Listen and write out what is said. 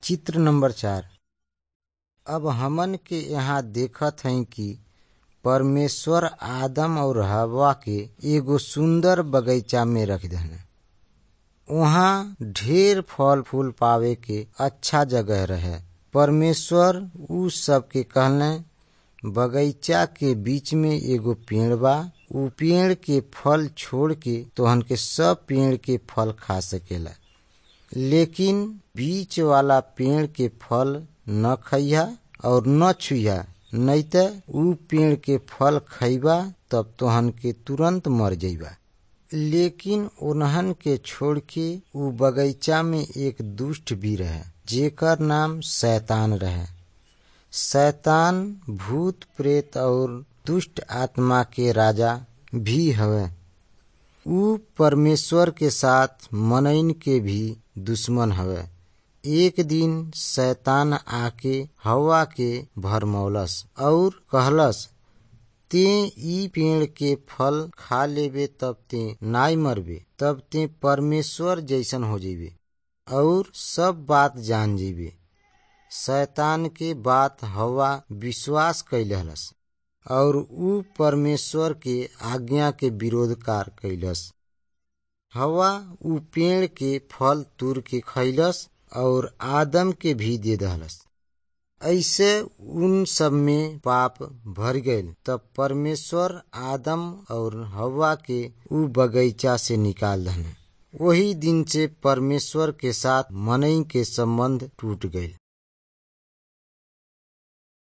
चित्र नंबर 4। अब हमन के यहाँ देखत हई कि परमेश्वर आदम और हवा के एगो सुंदर बगीचा में रख देने। वहाँ ढेर फल फूल पावे के अच्छा जगह रहे। परमेश्वर उ सब के कहले बगीचा के बीच में एगो पेड़ बा, उ पेड़ के फल छोड़ के तोहन के सब पेड़ के फल खा सकेला, लेकिन बीच वाला पेड़ के फल न खइहा और न छुइहा, नहीं त उ पेड़ के फल खइबा तब तोहन के तुरंत मर जइबा। लेकिन उन्हन के छोड़ के उ बगीचा में एक दुष्ट भी रहे जेकर नाम शैतान रहे। शैतान भूत प्रेत और दुष्ट आत्मा के राजा भी हवे। उ परमेश्वर के साथ मनइन के भी दुश्मन हवे। एक दिन शैतान आके हवा के भरमौलस और कहलस, ते ई पेड़ के फल खा लेबे तब ते नाई मरबे, तब ते परमेश्वर जैसन हो जइबे और सब बात जान जइबे। शैतान के बात हवा विश्वास कैलहलस और उ परमेश्वर के आज्ञा के विरोध कार कैलस। हवा उ पेड़ के फल तुर के खैलस और आदम के भी दे दहलस। ऐसे उन सब में पाप भर गईल। तब परमेश्वर आदम और हवा के उ बगीचा से निकाल दहने। वही दिन से परमेश्वर के साथ मनई के संबंध टूट गईल।